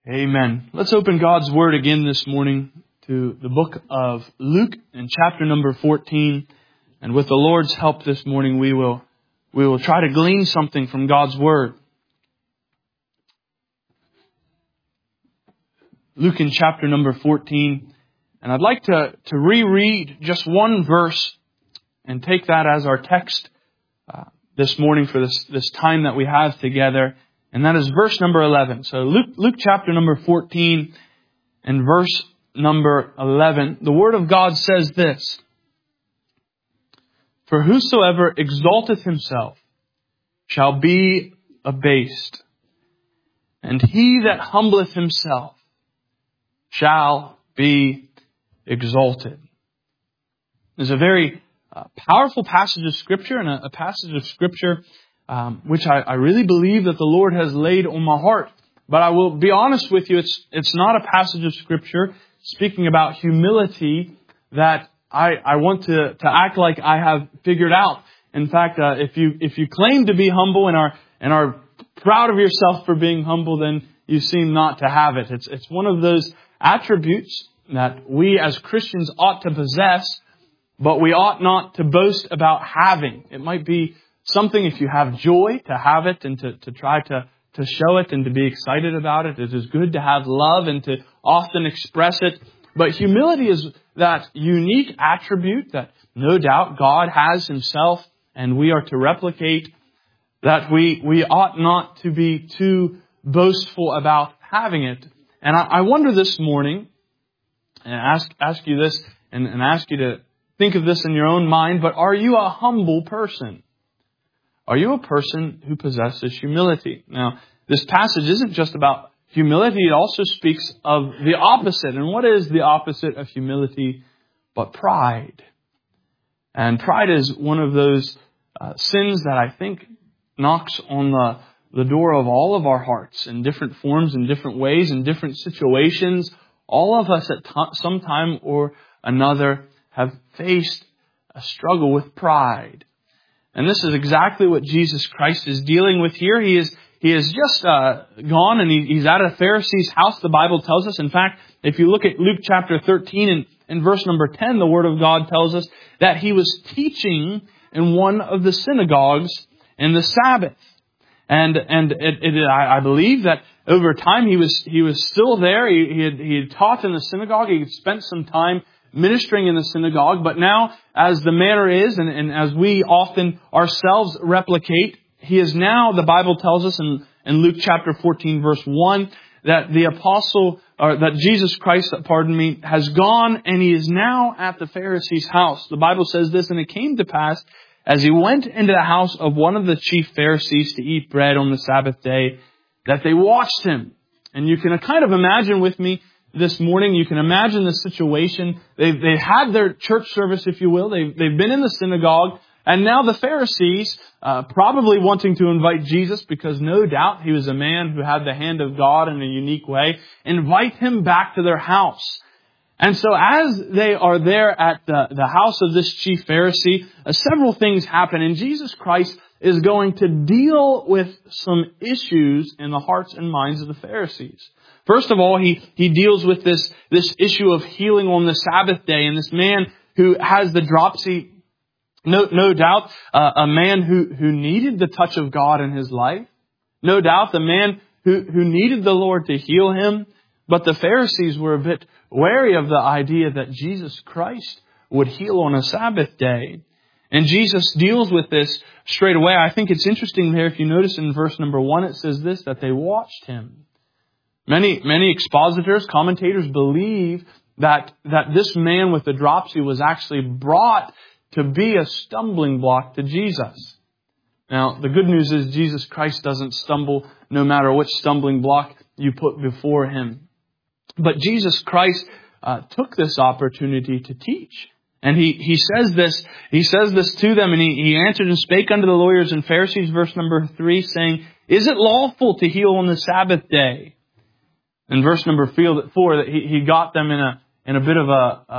Amen. Let's open God's Word again this morning to the book of Luke in chapter number 14. And with the Lord's help this morning, we will try to glean something from God's Word. Luke in chapter number 14. And I'd like to reread just one verse and take that as our text this morning for this time that we have together. And that is verse number 11. So Luke chapter number 14 and verse number 11. The Word of God says this: "For whosoever exalteth himself shall be abased, and he that humbleth himself shall be exalted." There's a very powerful passage of Scripture, and a passage of Scripture which I really believe that the Lord has laid on my heart. But I will be honest with you, it's not a passage of Scripture speaking about humility that I want to act like I have figured out. In fact, if you claim to be humble and are proud of yourself for being humble, then you seem not to have it. It's one of those attributes that we as Christians ought to possess, but we ought not to boast about having. It might be something, if you have joy, to have it and to try to show it and to be excited about it. It is good to have love and to often express it. But humility is that unique attribute that no doubt God has Himself and we are to replicate, that we ought not to be too boastful about having it. And I wonder this morning, and ask you this, and ask you to think of this in your own mind, but are you a humble person? Are you a person who possesses humility? Now, this passage isn't just about humility. It also speaks of the opposite. And what is the opposite of humility but pride? And pride is one of those sins that I think knocks on the door of all of our hearts in different forms, in different ways, in different situations. All of us at some time or another have faced a struggle with pride. And this is exactly what Jesus Christ is dealing with here. He has just gone and he's at a Pharisee's house, the Bible tells us. In fact, if you look at Luke chapter 13 and verse number 10, the Word of God tells us that he was teaching in one of the synagogues in the Sabbath. And I believe that over time he was still there. He had taught in the synagogue. He had spent some time ministering in the synagogue, but now, as the manner is, and as we often ourselves replicate, he is now, the Bible tells us in Luke chapter 14 verse 1, that that Jesus Christ, has gone and he is now at the Pharisee's house. The Bible says this: "And it came to pass, as he went into the house of one of the chief Pharisees to eat bread on the Sabbath day, that they watched him." And you can kind of imagine with me this morning, you can imagine the situation. They've had their church service, if you will. They've been in the synagogue. And now the Pharisees, probably wanting to invite Jesus, because no doubt he was a man who had the hand of God in a unique way, invite him back to their house. And so as they are there at the house of this chief Pharisee, several things happen. And Jesus Christ is going to deal with some issues in the hearts and minds of the Pharisees. First of all, he deals with this issue of healing on the Sabbath day. And this man who has the dropsy, no doubt, a man who needed the touch of God in his life. No doubt, the man who needed the Lord to heal him. But the Pharisees were a bit wary of the idea that Jesus Christ would heal on a Sabbath day. And Jesus deals with this straight away. I think it's interesting there, if you notice in verse number 1, it says this, that they watched him. Many expositors, commentators believe that this man with the dropsy was actually brought to be a stumbling block to Jesus. Now, the good news is Jesus Christ doesn't stumble no matter which stumbling block you put before him. But Jesus Christ took this opportunity to teach. And he says this to them, and he answered and spake unto the lawyers and Pharisees, verse number 3, saying, "Is it lawful to heal on the Sabbath day?" In verse number 4, that he got them in a bit of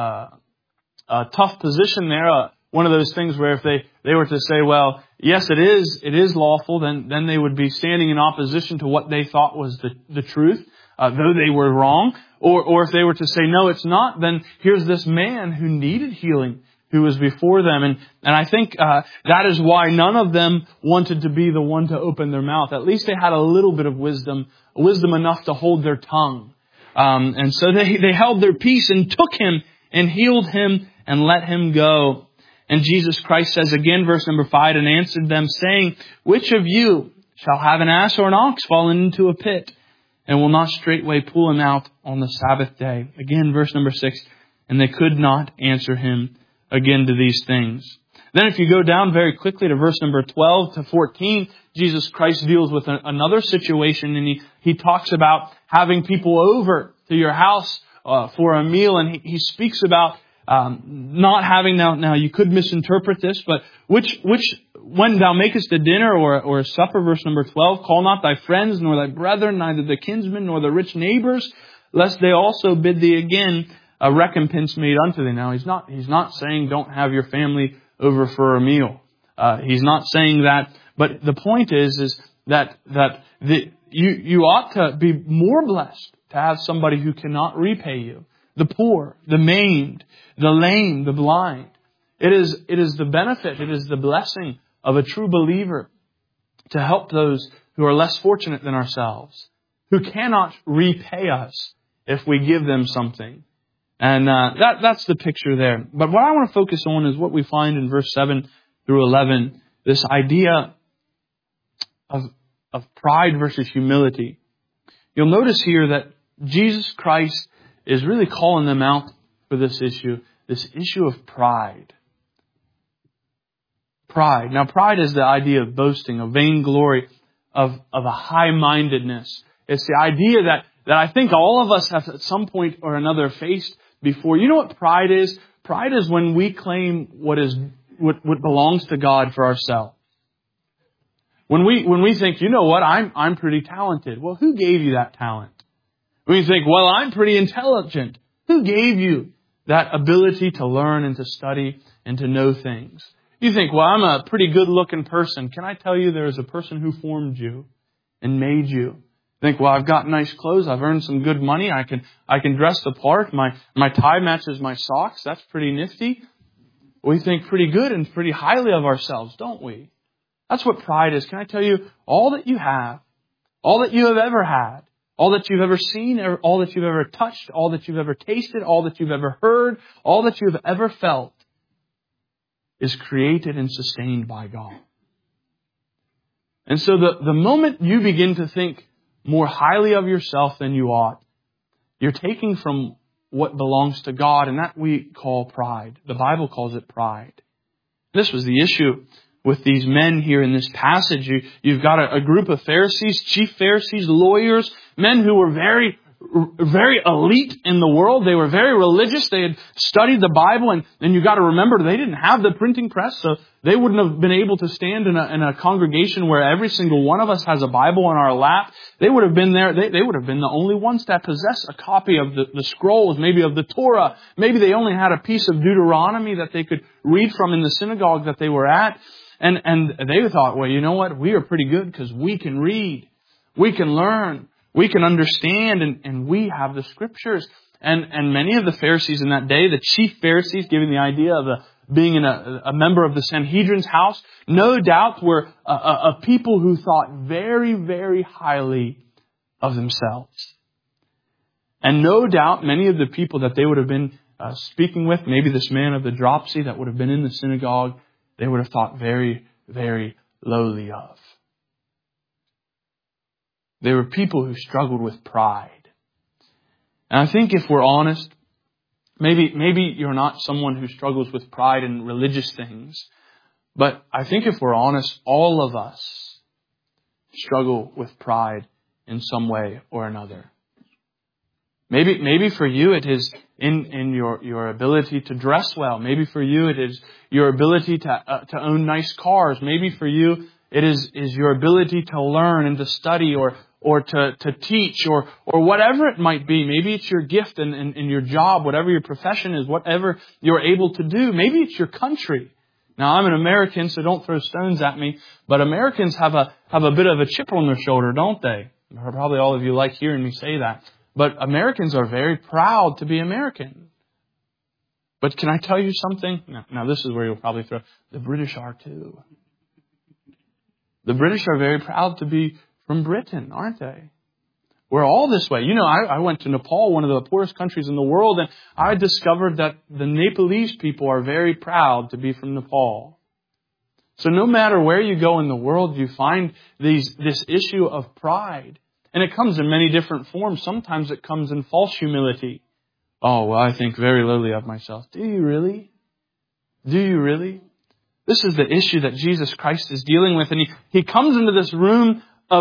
a tough position there. One of those things where if they were to say, well, yes, it is lawful, then they would be standing in opposition to what they thought was the truth. though they were wrong. Or if they were to say, no, it's not, then here's this man who needed healing, who was before them. And I think that is why none of them wanted to be the one to open their mouth. At least they had a little bit of wisdom enough to hold their tongue. And so they held their peace and took him and healed him and let him go. And Jesus Christ says again, verse number 5, and answered them, saying, which of you shall have an ass or an ox fallen into a pit, and will not straightway pull him out on the Sabbath day? Again, verse number 6, and they could not answer him again to these things. Then if you go down very quickly to verse number 12 to 14, Jesus Christ deals with another situation, and he talks about having people over to your house for a meal, and he speaks about not having, now you could misinterpret this, but which when thou makest a dinner or a supper, verse number 12, call not thy friends nor thy brethren, neither the kinsmen nor the rich neighbors, lest they also bid thee again a recompense made unto thee. Now he's not saying don't have your family over for a meal. He's not saying that, but the point is that you ought to be more blessed to have somebody who cannot repay you. The poor, the maimed, the lame, the blind. It is the benefit, it is the blessing of a true believer to help those who are less fortunate than ourselves, who cannot repay us if we give them something. And that's the picture there. But what I want to focus on is what we find in verse 7 through 11, this idea of pride versus humility. You'll notice here that Jesus Christ is really calling them out for this issue of pride. Pride. Now, pride is the idea of boasting, of vainglory, of a high-mindedness. It's the idea that I think all of us have at some point or another faced before. You know what pride is? Pride is when we claim what belongs to God for ourselves. When we think, you know what, I'm pretty talented. Well, who gave you that talent? When you think, well, I'm pretty intelligent. Who gave you that ability to learn and to study and to know things? You think, well, I'm a pretty good-looking person. Can I tell you there is a person who formed you and made you? Think, well, I've got nice clothes. I've earned some good money. I can dress the part. My tie matches my socks. That's pretty nifty. We think pretty good and pretty highly of ourselves, don't we? That's what pride is. Can I tell you, all that you have, all that you have ever had, all that you've ever seen, all that you've ever touched, all that you've ever tasted, all that you've ever heard, all that you've ever felt is created and sustained by God. And so the moment you begin to think more highly of yourself than you ought, you're taking from what belongs to God, and that we call pride. The Bible calls it pride. This was the issue with these men here in this passage. You've got a group of Pharisees, chief Pharisees, lawyers, men who were very, very elite in the world. They were very religious. They had studied the Bible, and you've got to remember they didn't have the printing press, so they wouldn't have been able to stand in a congregation where every single one of us has a Bible on our lap. They would have been there. They would have been the only ones that possess a copy of the scrolls, maybe of the Torah. Maybe they only had a piece of Deuteronomy that they could read from in the synagogue that they were at. And they thought, well, you know what? We are pretty good because we can read. We can learn. We can understand. And we have the Scriptures. And many of the Pharisees in that day, the chief Pharisees, giving the idea of being a member of the Sanhedrin's house, no doubt were a people who thought very, very highly of themselves. And no doubt many of the people that they would have been speaking with, maybe this man of the dropsy that would have been in the synagogue, they would have thought very, very lowly of. They were people who struggled with pride. And I think if we're honest, maybe you're not someone who struggles with pride in religious things, but I think if we're honest, all of us struggle with pride in some way or another. Maybe for you it is in your ability to dress well. Maybe for you it is your ability to own nice cars. Maybe for you it is your ability to learn and to study or to teach or whatever it might be. Maybe it's your gift in your job, whatever your profession is, whatever you're able to do. Maybe it's your country. Now, I'm an American, so don't throw stones at me, but Americans have a bit of a chip on their shoulder, don't they? Probably all of you like hearing me say that. But Americans are very proud to be American. But can I tell you something? Now this is where you'll probably throw. The British are too. The British are very proud to be from Britain, aren't they? We're all this way. You know, I went to Nepal, one of the poorest countries in the world, and I discovered that the Nepalese people are very proud to be from Nepal. So no matter where you go in the world, you find this issue of pride. And it comes in many different forms. Sometimes it comes in false humility. Oh, well, I think very lowly of myself. Do you really? Do you really? This is the issue that Jesus Christ is dealing with. And he comes into this room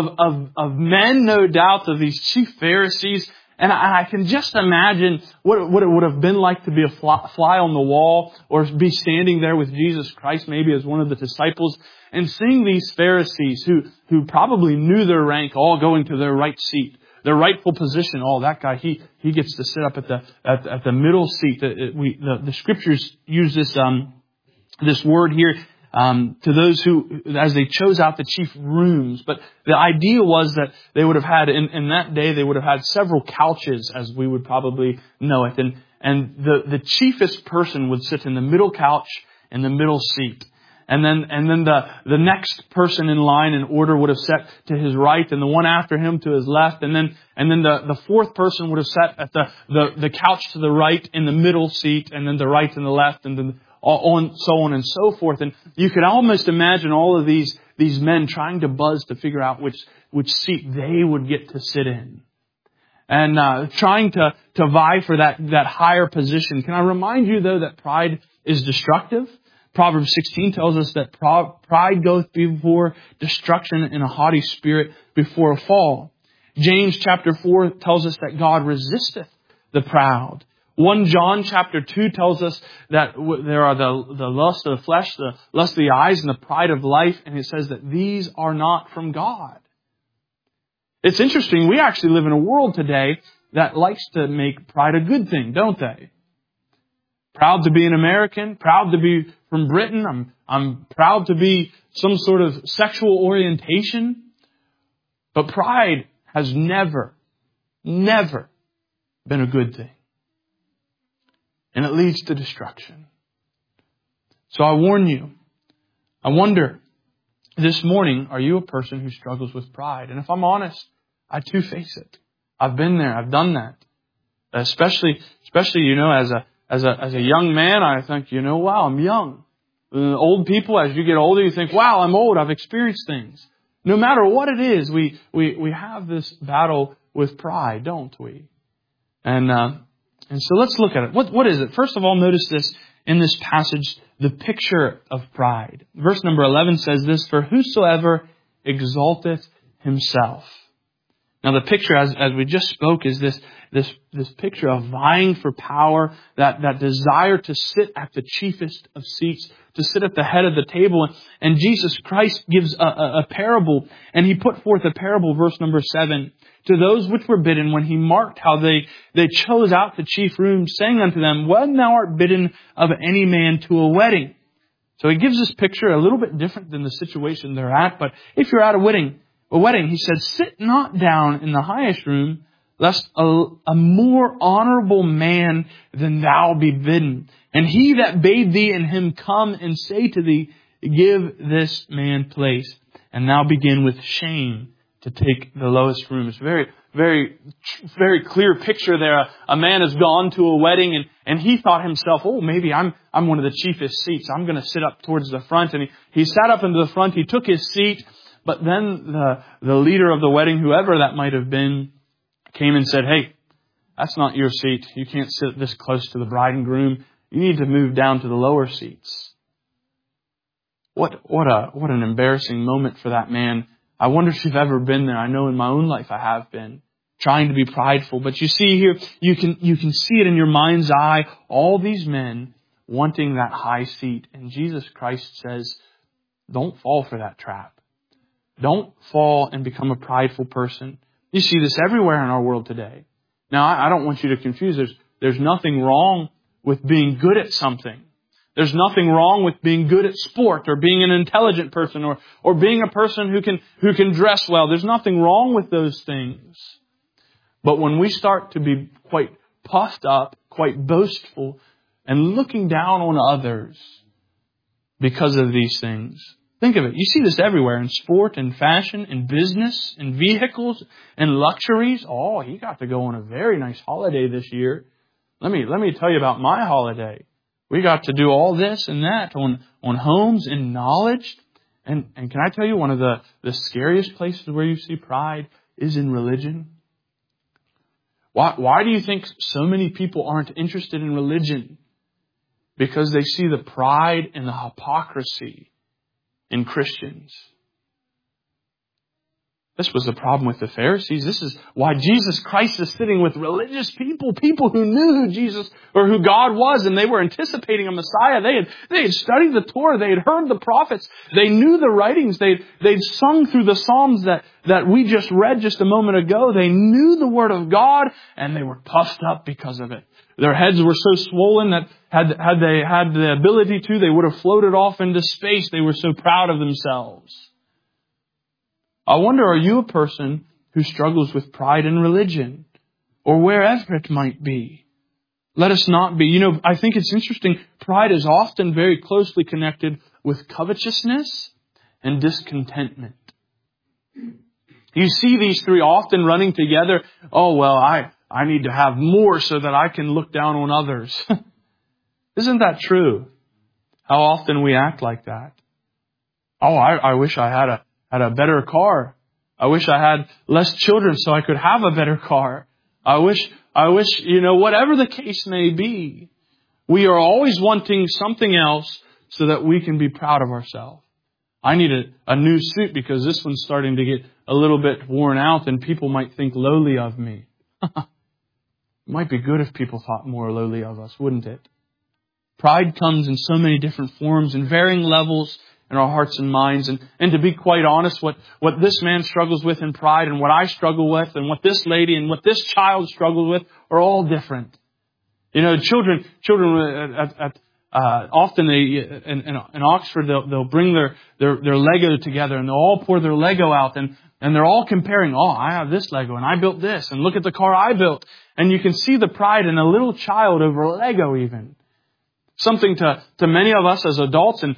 of men, no doubt, of these chief Pharisees. And I can just imagine what it would have been like to be a fly on the wall or be standing there with Jesus Christ, maybe as one of the disciples, and seeing these Pharisees who probably knew their rank all going to their right seat, their rightful position. Oh, that guy, he gets to sit up at the middle seat. The scriptures use this word here to those who, as they chose out the chief rooms. But the idea was that they would have had, in that day, they would have had several couches, as we would probably know it. And the chiefest person would sit in the middle couch in the middle seat. And then the next person in line in order would have sat to his right, and the one after him to his left. And then the fourth person would have sat at the couch to the right in the middle seat, and then the right and the left, and then so on and so forth. And you could almost imagine all of these men trying to buzz to figure out which seat they would get to sit in. And trying to vie for that higher position. Can I remind you, though, that pride is destructive? Proverbs 16 tells us that pride goeth before destruction, and a haughty spirit before a fall. James chapter 4 tells us that God resisteth the proud. 1 John chapter 2 tells us that there are the lust of the flesh, the lust of the eyes, and the pride of life. And it says that these are not from God. It's interesting. We actually live in a world today that likes to make pride a good thing, don't they? Proud to be an American, proud to be from Britain. I'm proud to be some sort of sexual orientation. But pride has never been a good thing. And it leads to destruction. So I warn you. I wonder, this morning, are you a person who struggles with pride? And if I'm honest, I too face it. I've been there. I've done that. Especially, you know, as a young man, I think, wow, I'm young. Old people, as you get older, you think, wow, I'm old. I've experienced things. No matter what it is, we have this battle with pride, don't we? And so let's look at it. What is it? First of all, notice this in this passage, the picture of pride. Verse number 11 says this, for whosoever exalteth himself. Now the picture, as we just spoke, is this picture of vying for power, that desire to sit at the chiefest of seats, to sit at the head of the table. And Jesus Christ gives a parable, and He put forth a parable, verse number 7, to those which were bidden, when He marked how they chose out the chief room, saying unto them, when thou art bidden of any man to a wedding. So He gives this picture a little bit different than the situation they're at. But if you're at a wedding, He said, sit not down in the highest room, lest a more honorable man than thou be bidden. And he that bade thee and him come and say to thee, give this man place. And thou begin with shame to take the lowest room. It's very, very, very clear picture there. A man has gone to a wedding and he thought himself, oh, maybe I'm one of the chiefest seats. I'm going to sit up towards the front. And he sat up into the front. He took his seat. But then the leader of the wedding, whoever that might have been, came and said, hey, that's not your seat. You can't sit this close to the bride and groom. You need to move down to the lower seats. What an embarrassing moment for that man. I wonder if you've ever been there. I know in my own life I have been, trying to be prideful. But you see here, you can see it in your mind's eye, all these men wanting that high seat. And Jesus Christ says, don't fall for that trap. Don't fall and become a prideful person. You see this everywhere in our world today. Now, I don't want you to confuse. There's nothing wrong with being good at something. There's nothing wrong with being good at sport or being an intelligent person or being a person who can dress well. There's nothing wrong with those things. But when we start to be quite puffed up, quite boastful, and looking down on others because of these things, think of it. You see this everywhere in sport and fashion, in business, in vehicles, and luxuries. Oh, he got to go on a very nice holiday this year. Let me tell you about my holiday. We got to do all this and that on homes, in knowledge. And can I tell you, one of the scariest places where you see pride is in religion. Why do you think so many people aren't interested in religion? Because they see the pride and the hypocrisy in Christians. This was the problem with the Pharisees. This is why Jesus Christ is sitting with religious people who knew who Jesus or who God was, and they were anticipating a Messiah. They had studied the Torah. They had heard the prophets. They knew the writings. They'd sung through the Psalms that we just read just a moment ago. They knew the Word of God, and they were puffed up because of it. Their heads were so swollen that had they had the ability to, they would have floated off into space. They were so proud of themselves. I wonder, are you a person who struggles with pride in religion or wherever it might be? Let us not be. I think it's interesting. Pride is often very closely connected with covetousness and discontentment. You see these three often running together. Oh, well, I need to have more so that I can look down on others. Isn't that true? How often we act like that. Oh, I wish I had a better car. I wish I had less children so I could have a better car. I wish, whatever the case may be, we are always wanting something else so that we can be proud of ourselves. I need a new suit because this one's starting to get a little bit worn out and people might think lowly of me. It might be good if people thought more lowly of us, wouldn't it? Pride comes in so many different forms and varying levels in our hearts and minds. And to be quite honest, what this man struggles with in pride and what I struggle with and what this lady and what this child struggles with are all different. Children often in Oxford, they'll bring their Lego together and they'll all pour their Lego out and they're all comparing, oh, I have this Lego and I built this and look at the car I built. And you can see the pride in a little child over Lego even. Something to many of us as adults and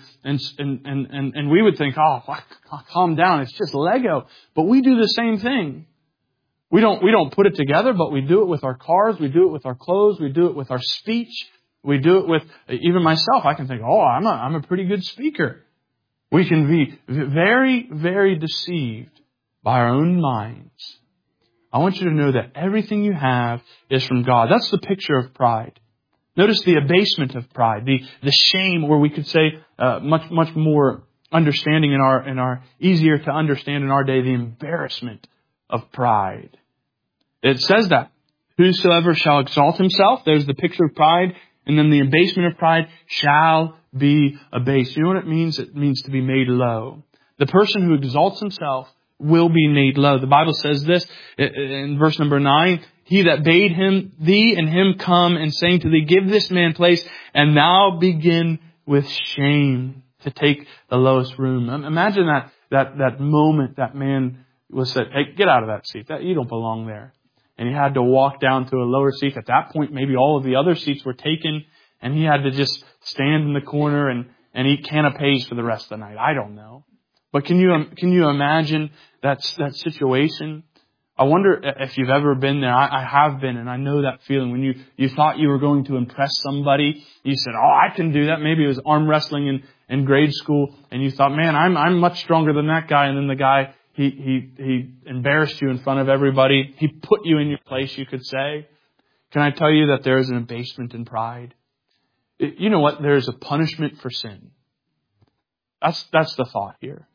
we would think, oh, calm down, it's just Lego. But we do the same thing. We don't put it together, but we do it with our cars, we do it with our clothes, we do it with our speech, we do it with even myself. I can think, oh, I'm a pretty good speaker. We can be very, very deceived by our own minds. I want you to know that everything you have is from God. That's the picture of pride. Notice the abasement of pride, the shame, or we could say much more understanding in our easier to understand in our day, the embarrassment of pride. It says that whosoever shall exalt himself, there's the picture of pride, and then the abasement of pride shall be abased. You know what it means? It means to be made low. The person who exalts himself will be made low. The Bible says this in verse number 9. He that bade thee and him come and saying to thee, give this man place, and thou begin with shame to take the lowest room. Imagine that moment that man was said, hey, get out of that seat. You don't belong there. And he had to walk down to a lower seat. At that point, maybe all of the other seats were taken, and he had to just stand in the corner and eat canapes for the rest of the night. I don't know. But can you imagine that situation? I wonder if you've ever been there. I have been, and I know that feeling when you thought you were going to impress somebody. You said, oh, I can do that. Maybe it was arm wrestling in grade school, and you thought, man, I'm much stronger than that guy. And then the guy, he embarrassed you in front of everybody. He put you in your place, you could say. Can I tell you that there is an abasement in pride? You know what? There is a punishment for sin. That's the thought here.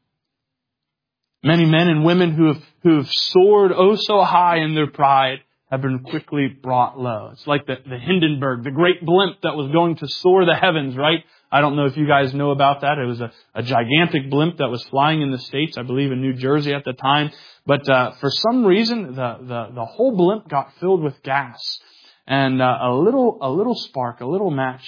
Many men and women who have soared oh so high in their pride have been quickly brought low. It's like the Hindenburg, the great blimp that was going to soar the heavens, right? I don't know if you guys know about that. It was a gigantic blimp that was flying in the States, I believe in New Jersey at the time. But for some reason, the whole blimp got filled with gas. And a little spark, a little match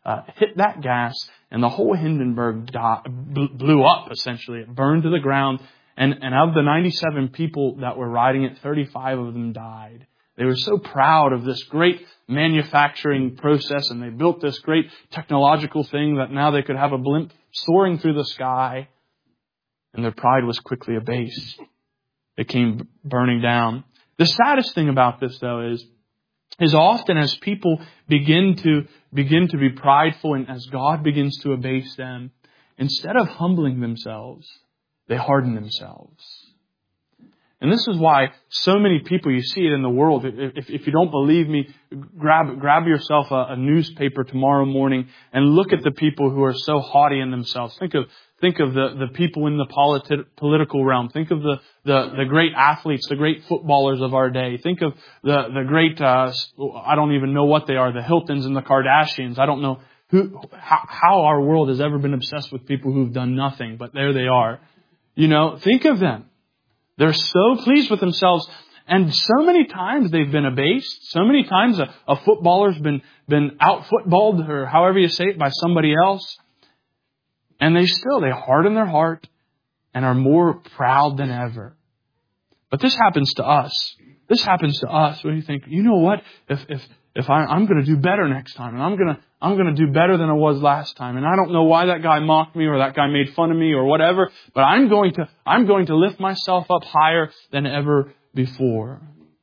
hit that gas, and the whole Hindenburg blew up, essentially. It burned to the ground. And of the 97 people that were riding it, 35 of them died. They were so proud of this great manufacturing process, and they built this great technological thing that now they could have a blimp soaring through the sky. And their pride was quickly abased. It came burning down. The saddest thing about this, though, is often as people begin to be prideful and as God begins to abase them, instead of humbling themselves, they harden themselves. And this is why so many people, you see it in the world. If you don't believe me, grab yourself a newspaper tomorrow morning and look at the people who are so haughty in themselves. Think of the people in the political realm. Think of the great athletes, the great footballers of our day. Think of the great, I don't even know what they are, the Hiltons and the Kardashians. I don't know how our world has ever been obsessed with people who've done nothing, but there they are. Think of them. They're so pleased with themselves. And so many times they've been abased. So many times a footballer's been out-footballed, or however you say it, by somebody else. And they harden their heart and are more proud than ever. But this happens to us. This happens to us when you think, you know what? If I'm going to do better next time, and I'm going to do better than I was last time, and I don't know why that guy mocked me or that guy made fun of me or whatever, but I'm going to lift myself up higher than ever before.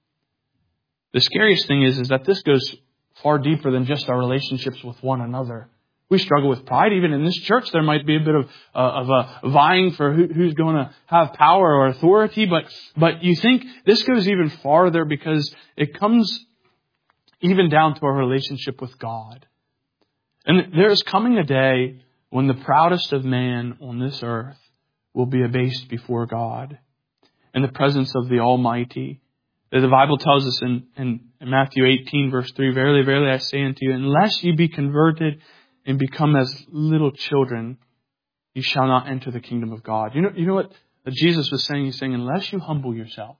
The scariest thing is that this goes far deeper than just our relationships with one another. We struggle with pride. Even in this church, there might be a bit of a vying for who's going to have power or authority. But you think this goes even farther, because it comes even down to our relationship with God. And there is coming a day when the proudest of man on this earth will be abased before God in the presence of the Almighty. The Bible tells us in Matthew 18, verse 3, "Verily, verily, I say unto you, unless ye be converted and become as little children, you shall not enter the kingdom of God." You know what Jesus was saying? He's saying, unless you humble yourself,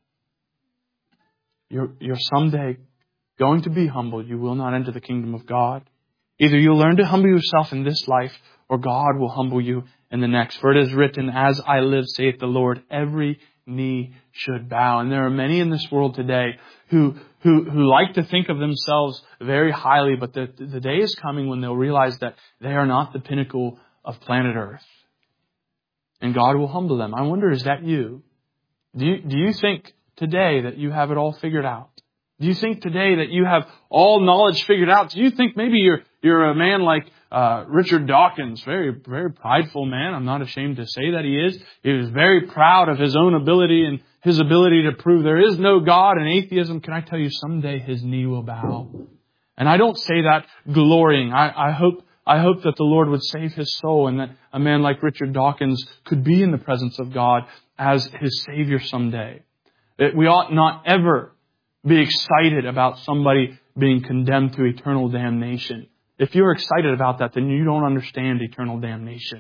you're someday going to be humbled. You will not enter the kingdom of God. Either you'll learn to humble yourself in this life, or God will humble you in the next. For it is written, "As I live, saith the Lord, every knee should bow." And there are many in this world today who like to think of themselves very highly, but the day is coming when they'll realize that they are not the pinnacle of planet Earth. And God will humble them. I wonder, is that you? Do you think today that you have it all figured out? Do you think today that you have all knowledge figured out? Do you think maybe you're a man like Richard Dawkins, very, very prideful man? I'm not ashamed to say that he is. He was very proud of his own ability and his ability to prove there is no God and atheism. Can I tell you, someday his knee will bow? And I don't say that glorying. I hope that the Lord would save his soul, and that a man like Richard Dawkins could be in the presence of God as his Savior someday. We ought not ever be excited about somebody being condemned to eternal damnation. If you're excited about that, then you don't understand eternal damnation.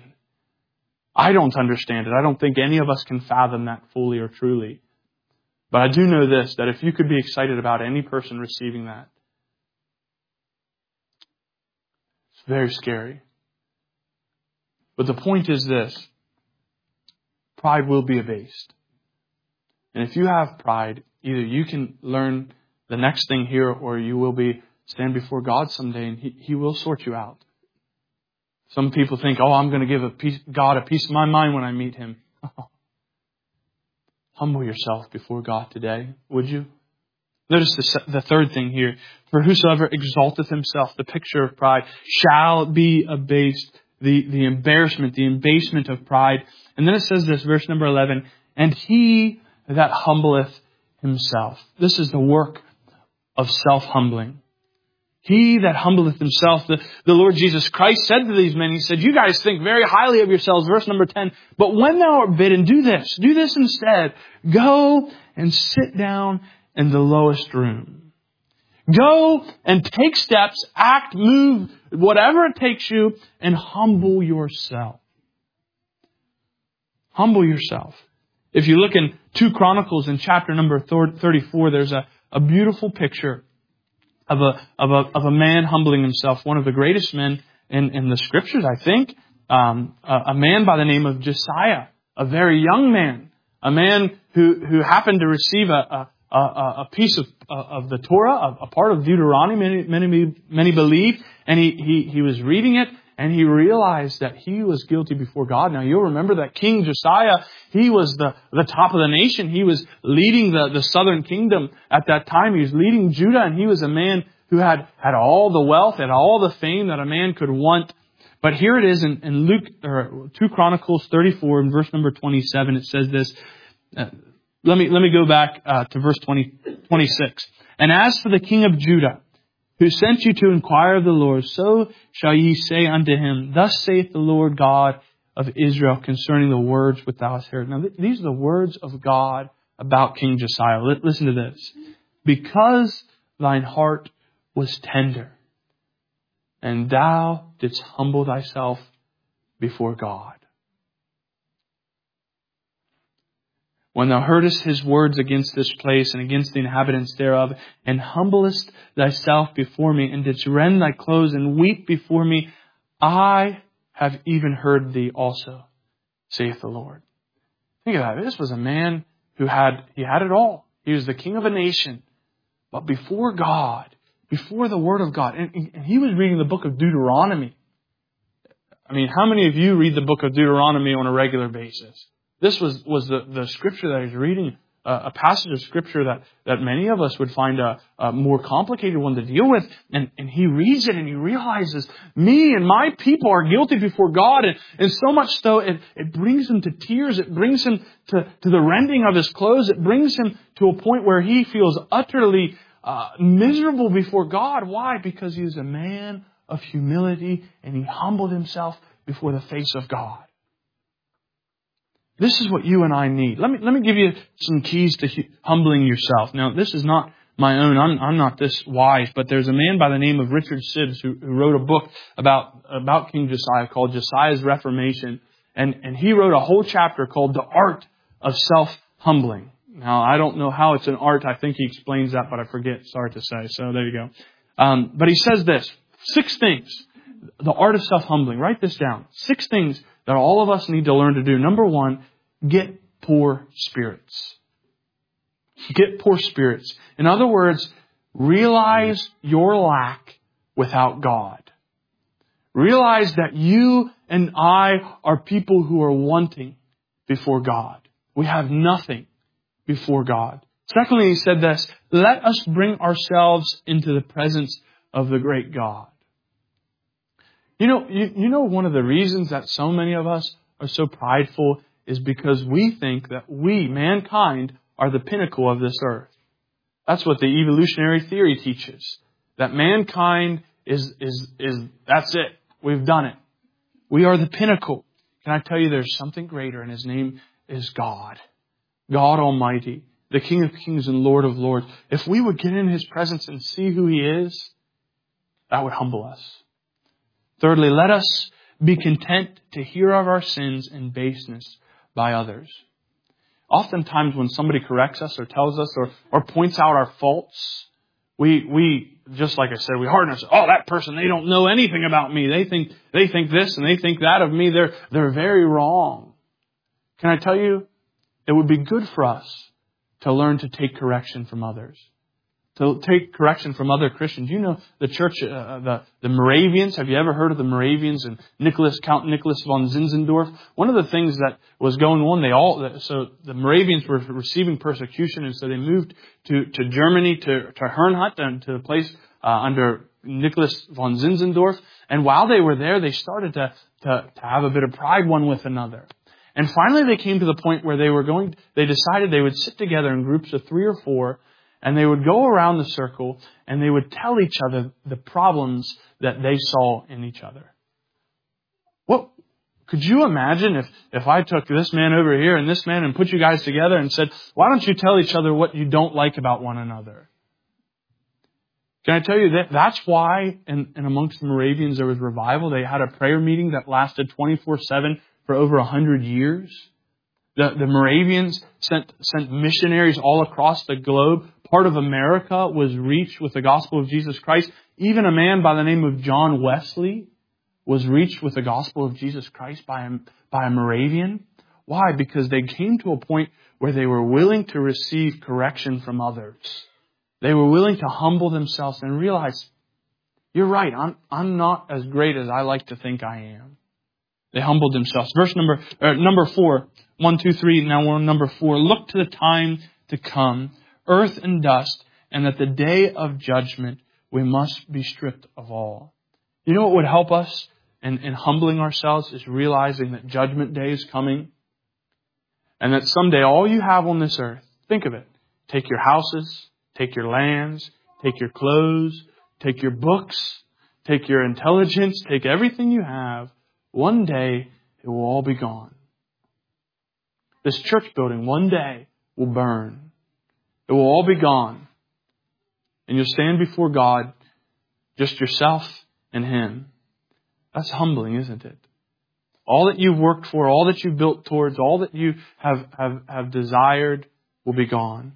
I don't understand it. I don't think any of us can fathom that fully or truly. But I do know this, that if you could be excited about any person receiving that, it's very scary. But the point is this: pride will be abased. And if you have pride, either you can learn the next thing here, or you will stand before God someday, and He will sort you out. Some people think, I'm going to give God a piece of my mind when I meet Him. Humble yourself before God today, would you? Notice the third thing here. For whosoever exalteth himself, the picture of pride, shall be abased. The embarrassment, the abasement of pride. And then it says this, verse number 11, and he that humbleth himself. This is the work of self-humbling. He that humbleth himself. The Lord Jesus Christ said to these men, He said, you guys think very highly of yourselves. Verse number 10, but when thou art bidden, do this instead. Go and sit down in the lowest room. Go and take steps, act, move, whatever it takes you, and humble yourself. Humble yourself. If you look in 2 Chronicles in chapter number 34, there's a beautiful picture of a man humbling himself, one of the greatest men in the Scriptures, I think. A man by the name of Josiah, a very young man, a man who happened to receive a piece of the Torah, a part of Deuteronomy, many believe, and he was reading it, and he realized that he was guilty before God. Now you'll remember that King Josiah, he was the top of the nation. He was leading the southern kingdom at that time. He was leading Judah, and he was a man who had all the wealth and all the fame that a man could want. But here it is in Luke, or 2 Chronicles 34, in verse number 27, it says this. Let me go back to verse 26. And as for the king of Judah, who sent you to inquire of the Lord, so shall ye say unto him, Thus saith the Lord God of Israel concerning the words which thou hast heard. Now these are the words of God about King Josiah. Listen to this. Because thine heart was tender, and thou didst humble thyself before God. When thou heardest his words against this place and against the inhabitants thereof, and humblest thyself before me, and didst rend thy clothes and weep before me, I have even heard thee also, saith the Lord. Think of that. This was a man who had it all. He was the king of a nation. But before God, before the Word of God, and he was reading the book of Deuteronomy. I mean, how many of you read the book of Deuteronomy on a regular basis? This was the scripture that he's reading, a passage of scripture that many of us would find a more complicated one to deal with. And he reads it and he realizes, me and my people are guilty before God. And so much so, it brings him to tears. It brings him to the rending of his clothes. It brings him to a point where he feels utterly miserable before God. Why? Because he is a man of humility and he humbled himself before the face of God. This is what you and I need. Let me give you some keys to humbling yourself. Now, this is not my own. I'm not this wise, but there's a man by the name of Richard Sibbes who wrote a book about King Josiah called Josiah's Reformation. And he wrote a whole chapter called The Art of Self-Humbling. Now, I don't know how it's an art. I think he explains that, but I forget. Sorry to say. So there you go. But he says this, 6 things. The art of self-humbling. Write this down. 6 things that all of us need to learn to do. Number 1, get poor spirits. Get poor spirits. In other words, realize your lack without God. Realize that you and I are people who are wanting before God. We have nothing before God. Secondly, he said this, let us bring ourselves into the presence of the great God. You know, one of the reasons that so many of us are so prideful is because we think that we, mankind, are the pinnacle of this earth. That's what the evolutionary theory teaches. That mankind is that's it. We've done it. We are the pinnacle. Can I tell you there's something greater, and His name is God. God Almighty, the King of Kings and Lord of Lords. If we would get in His presence and see who He is, that would humble us. Thirdly, let us be content to hear of our sins and baseness by others. Oftentimes when somebody corrects us or tells us or points out our faults, we just like I said, we harden ourselves. Oh, that person, they don't know anything about me. They think this and they think that of me. They're very wrong. Can I tell you, it would be good for us to learn to take correction from others. To take correction from other Christians. You know, the church, the Moravians. Have you ever heard of the Moravians and Count Nicholas von Zinzendorf? One of the things that was going on, so the Moravians were receiving persecution, and so they moved to Germany, to Herrnhut, and to the place under Nicholas von Zinzendorf. And while they were there, they started to have a bit of pride one with another. And finally, they came to the point where they decided they would sit together in groups of 3 or 4. And they would go around the circle and they would tell each other the problems that they saw in each other. Well, could you imagine if I took this man over here and this man and put you guys together and said, why don't you tell each other what you don't like about one another? Can I tell you that's why in amongst the Moravians there was revival. They had a prayer meeting that lasted 24/7 for over 100 years. The Moravians sent missionaries all across the globe. Part of America was reached with the gospel of Jesus Christ. Even a man by the name of John Wesley was reached with the gospel of Jesus Christ by a Moravian. Why? Because they came to a point where they were willing to receive correction from others. They were willing to humble themselves and realize, you're right, I'm not as great as I like to think I am. They humbled themselves. Verse number 4, 1, 2, 3, now we're on number 4. Look to the time to come, earth and dust, and at the day of judgment we must be stripped of all. You know what would help us in humbling ourselves is realizing that judgment day is coming. And that someday all you have on this earth, think of it, take your houses, take your lands, take your clothes, take your books, take your intelligence, take everything you have. One day it will all be gone. This church building one day will burn. It will all be gone. And you'll stand before God, just yourself and Him. That's humbling, isn't it? All that you've worked for, all that you've built towards, all that you have desired will be gone.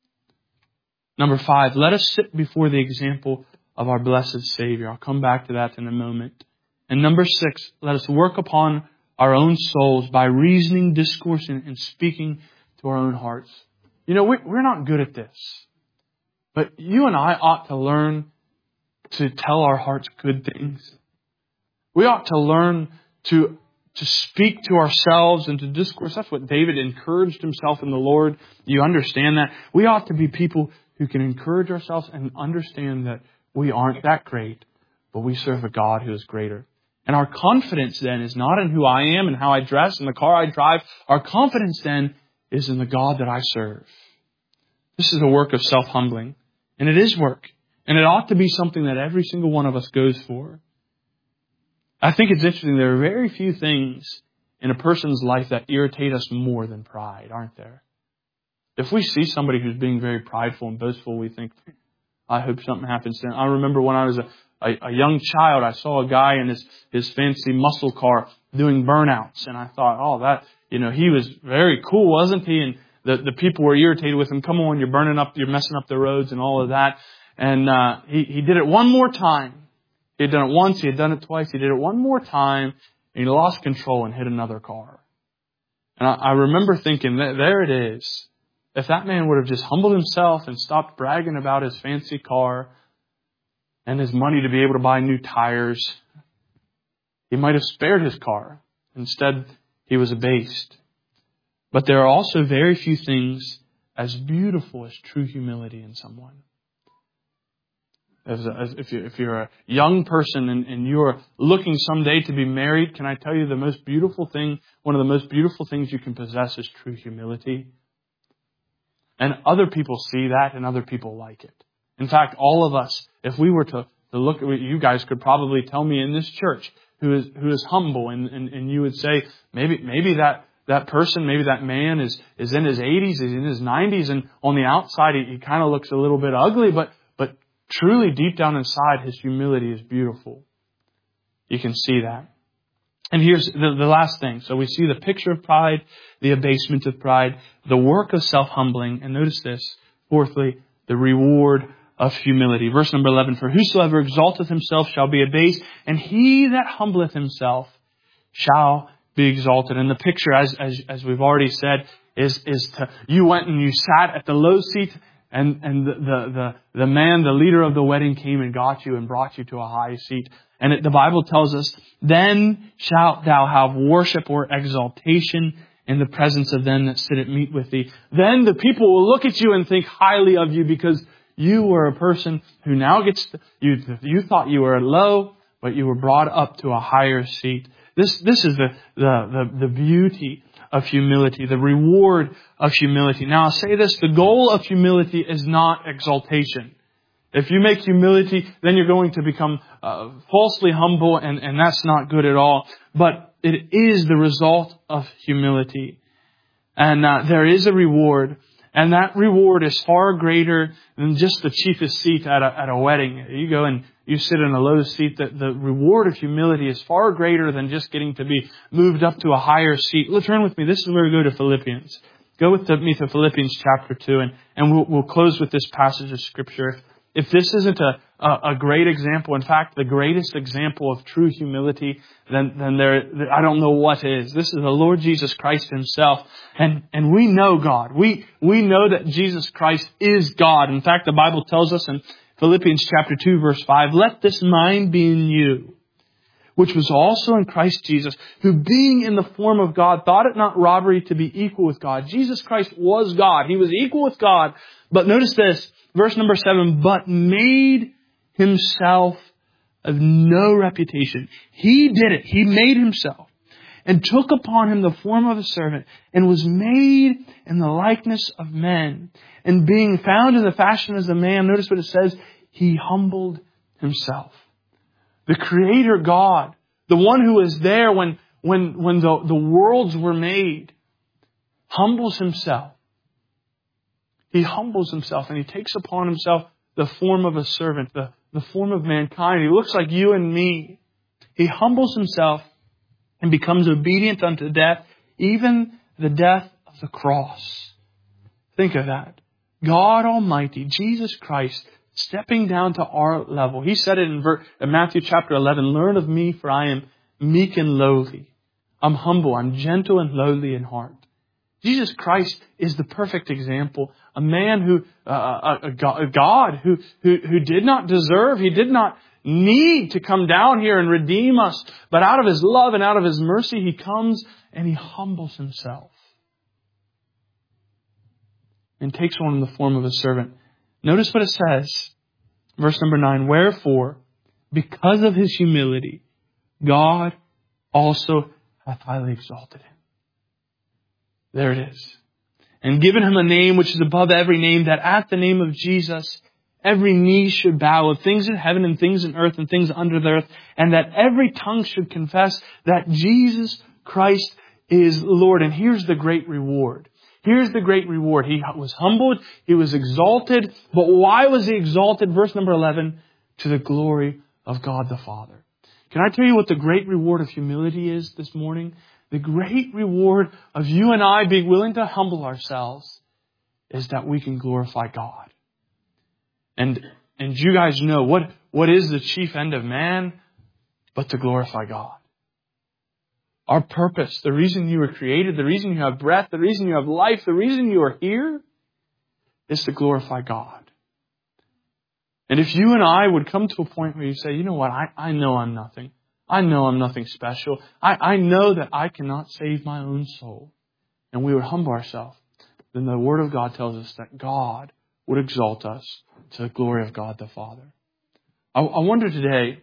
Number 5, let us sit before the example of our blessed Savior. I'll come back to that in a moment. And number 6, let us work upon our own souls by reasoning, discoursing, and speaking to our own hearts. You know, we're not good at this. But you and I ought to learn to tell our hearts good things. We ought to learn to speak to ourselves and to discourse. That's what David encouraged himself in the Lord. You understand that? We ought to be people who can encourage ourselves and understand that we aren't that great, but we serve a God who is greater. And our confidence then is not in who I am and how I dress and the car I drive. Our confidence then is in the God that I serve. This is a work of self-humbling. And it is work. And it ought to be something that every single one of us goes for. I think it's interesting. There are very few things in a person's life that irritate us more than pride, aren't there? If we see somebody who's being very prideful and boastful, we think, I hope something happens to him. I remember when I was a young child, I saw a guy in his fancy muscle car doing burnouts. And I thought, he was very cool, wasn't he? And the people were irritated with him. Come on, you're messing up the roads and all of that. And he did it one more time. He had done it once, he had done it twice, he did it one more time, and he lost control and hit another car. And I remember thinking, there it is. If that man would have just humbled himself and stopped bragging about his fancy car and his money to be able to buy new tires, he might have spared his car. Instead, he was abased. But there are also very few things as beautiful as true humility in someone. If you're a young person and you're looking someday to be married, can I tell you one of the most beautiful things you can possess is true humility. And other people see that and other people like it. In fact, all of us, if we were to look at you guys could probably tell me in this church who is humble and you would say, maybe that person, maybe that man is in his 80s, he's in his 90s, and on the outside he kind of looks a little bit ugly, but truly, deep down inside, his humility is beautiful. You can see that. And here's the last thing. So we see the picture of pride, the abasement of pride, the work of self-humbling, and notice this, fourthly, the reward of humility. Verse number 11, for whosoever exalteth himself shall be abased, and he that humbleth himself shall be exalted. And the picture, as we've already said, is you went and you sat at the low seat, and the man, the leader of the wedding, came and got you and brought you to a high seat. And the Bible tells us, then shalt thou have worship or exaltation in the presence of them that sit at meat with thee. Then the people will look at you and think highly of you because you were a person who now you thought you were low, but you were brought up to a higher seat. This is the beauty of humility, the reward of humility. Now I'll say this, the goal of humility is not exaltation. If you make humility, then you're going to become falsely humble, and that's not good at all. But it is the result of humility. And there is a reward. And that reward is far greater than just the cheapest seat at a wedding. You go and you sit in a low seat. The reward of humility is far greater than just getting to be moved up to a higher seat. Let's turn with me. This is where we go to Philippians. Go with me to Philippians chapter 2, and we'll close with this passage of Scripture. If this isn't a great example, in fact, the greatest example of true humility, then I don't know what is. This is the Lord Jesus Christ Himself. And we know God. We know that Jesus Christ is God. In fact, the Bible tells us in Philippians chapter 2, verse 5, "Let this mind be in you, which was also in Christ Jesus, who being in the form of God, thought it not robbery to be equal with God." Jesus Christ was God. He was equal with God. But notice this, verse number 7, "But made Himself of no reputation." He did it. He made Himself and took upon Him the form of a servant and was made in the likeness of men. And being found in the fashion as a man, notice what it says, He humbled Himself. The Creator God, the one who was there when the worlds were made, humbles Himself. He humbles Himself and He takes upon Himself the form of a servant, the form of mankind. He looks like you and me. He humbles Himself and becomes obedient unto death, even the death of the cross. Think of that. God Almighty, Jesus Christ, stepping down to our level. He said it in Matthew chapter 11, "Learn of me, for I am meek and lowly. I'm humble, I'm gentle and lowly in heart." Jesus Christ is the perfect example. A man who, a God who did not deserve, He did not need to come down here and redeem us. But out of His love and out of His mercy, He comes and He humbles Himself. And takes on the form of a servant. Notice what it says. Verse number 9, "Wherefore, because of His humility, God also hath highly exalted Him." There it is. "And given Him a name which is above every name, that at the name of Jesus every knee should bow, of things in heaven and things in earth and things under the earth, and that every tongue should confess that Jesus Christ is Lord." And here's the great reward. Here's the great reward. He was humbled. He was exalted. But why was He exalted? Verse number 11, "To the glory of God the Father." Can I tell you what the great reward of humility is this morning? The great reward of you and I being willing to humble ourselves is that we can glorify God. And you guys know what is the chief end of man but to glorify God. Our purpose, the reason you were created, the reason you have breath, the reason you have life, the reason you are here is to glorify God. And if you and I would come to a point where you say, "You know what, I know I'm nothing. I know I'm nothing special. I know that I cannot save my own soul." And we would humble ourselves. Then the Word of God tells us that God would exalt us to the glory of God the Father. I wonder today,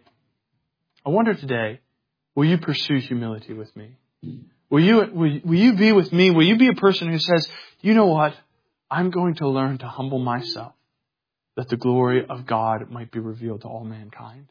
will you pursue humility with me? Will you be with me? Will you be a person who says, "You know what? I'm going to learn to humble myself that the glory of God might be revealed to all mankind"?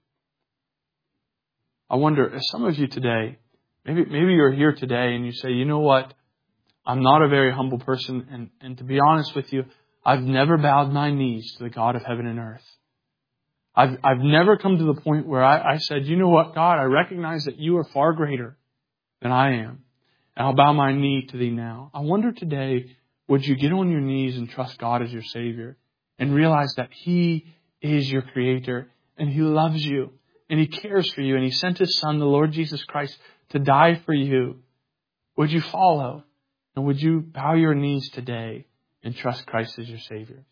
I wonder if some of you today, maybe you're here today and you say, "You know what? I'm not a very humble person. And to be honest with you, I've never bowed my knees to the God of heaven and earth. I've never come to the point where I said, 'You know what, God, I recognize that You are far greater than I am. And I'll bow my knee to Thee now.'" I wonder today, would you get on your knees and trust God as your Savior and realize that He is your Creator and He loves you and He cares for you and He sent His Son, the Lord Jesus Christ, to die for you? Would you follow? And would you bow your knees today and trust Christ as your Savior?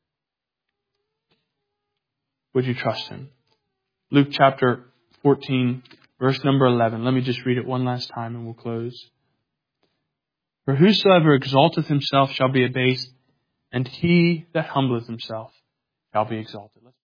Would you trust Him? Luke chapter 14, verse number 11. Let me just read it one last time and we'll close. "For whosoever exalteth himself shall be abased, and he that humbleth himself shall be exalted."